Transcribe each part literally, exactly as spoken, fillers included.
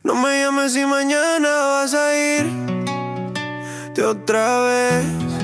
No me llames si mañana vas a irte otra vez.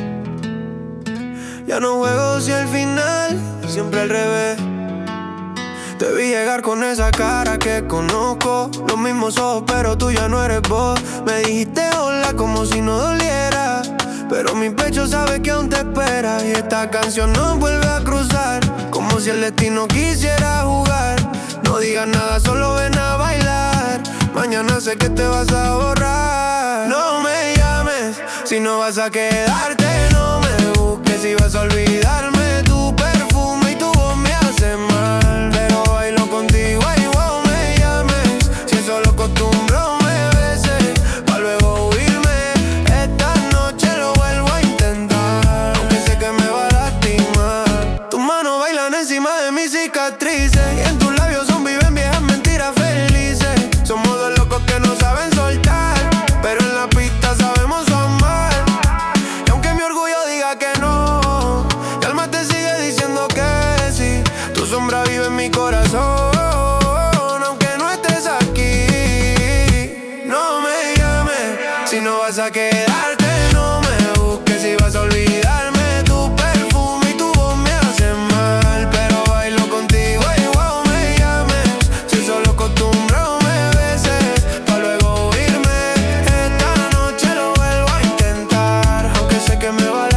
Ya no juego si al final siempre al revés. Te vi llegar con esa cara que conozco, los mismos ojos pero tú ya no eres vos. Me dijiste hola como si no doliera, pero mi pecho sabe que aún te espera. Y esta canción nos vuelve a cruzar, como si el destino quisiera jugar. No digas nada, solo ven a bailar. Mañana sé que te vas a borrar. No me llames si no vas a quedarte. No me busques si vas a olvidarme. Tu perfume y tu voz me hacen mal, pero bailo contigo y wow me llames. Si eso lo acostumbro me beses, pa' luego huirme. Esta noche lo vuelvo a intentar, aunque sé que me va a lastimar. Tus manos bailan encima de mis cicatrices, y en tus labios son viven viejas mentiras felices. Somos dos locos que no saben soltar, pero en la pista sabemos amar. Y aunque mi orgullo diga que no, mi alma te sigue diciendo que sí. Tu sombra vive en mi corazón, aunque no estés aquí. No me llames si no vas a quedarte. No me busques si vas a olvidarme. Tu perfume y tu voz me hacen mal, pero bailo contigo y wow me llames. Si solo acostumbro me beses, pa' luego irme. Esta noche lo vuelvo a intentar, aunque sé que me va a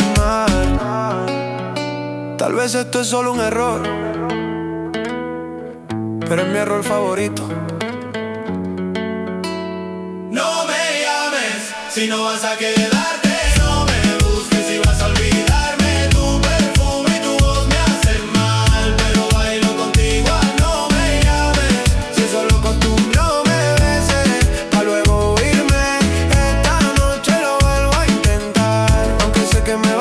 lastimar. Tal vez esto es solo un error, pero es mi error favorito. No me llames si no vas a quedarte. No me busques si vas a olvidarme. Tu perfume y tu voz me hacen mal, pero bailo contigo. No me llames Si solo acostumbro me beses, pa' luego irme. Esta noche lo vuelvo a intentar, aunque sé que me